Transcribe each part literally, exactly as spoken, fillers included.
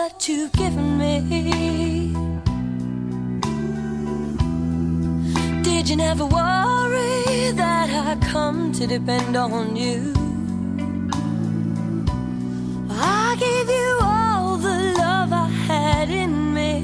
that you've given me. Did you never worry that I come to depend on you? I gave you all the love I had in me,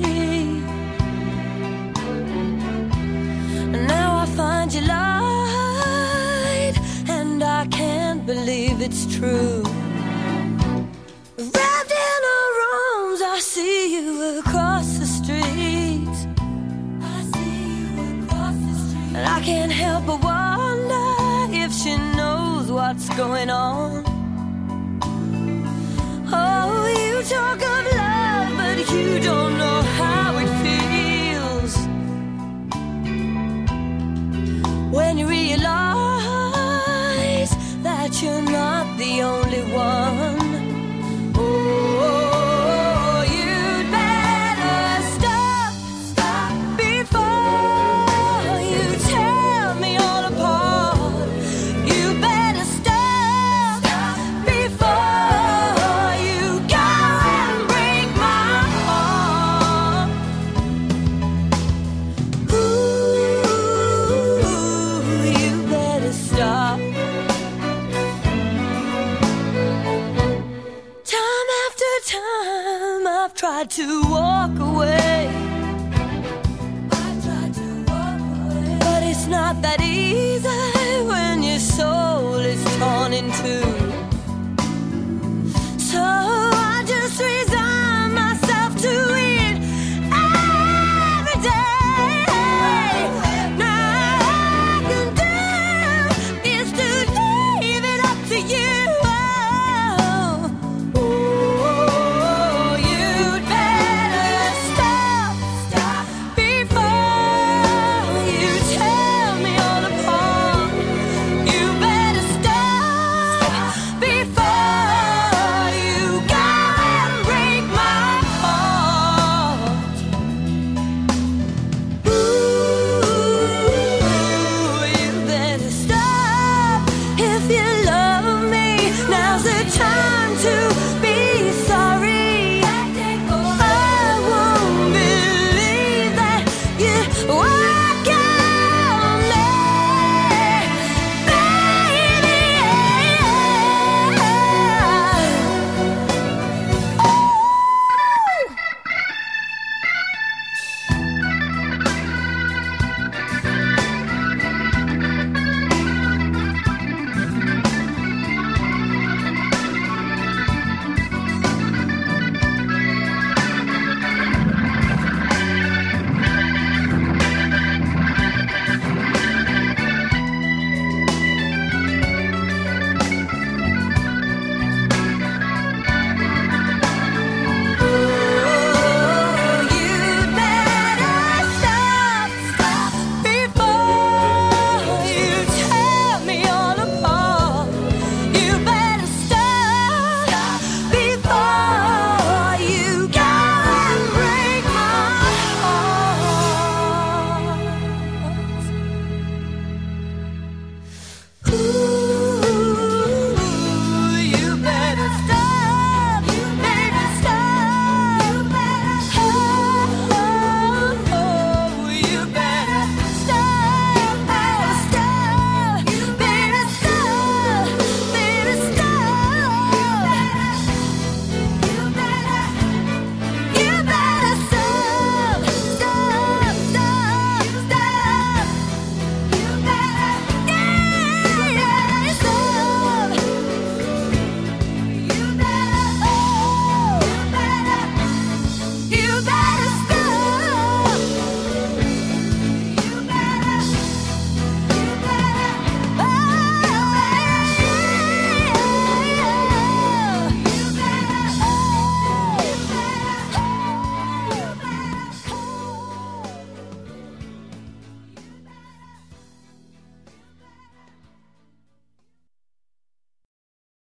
and now I find you lied, and I can't believe it's true. Wrapped in our arms, I see you across the street. I see you across the street, and I can't help but wonder if she knows what's going on. Oh, you talk of love, but you don't know how it feels when you realize that you're not the only one. Oh, you'd better stop, stop before you tear me all apart. You better stop, stop before you go and break my heart. Ooh, you better stop. Time after time I've tried to walk away. I've tried to walk away, but it's not that easy when your soul is torn in two.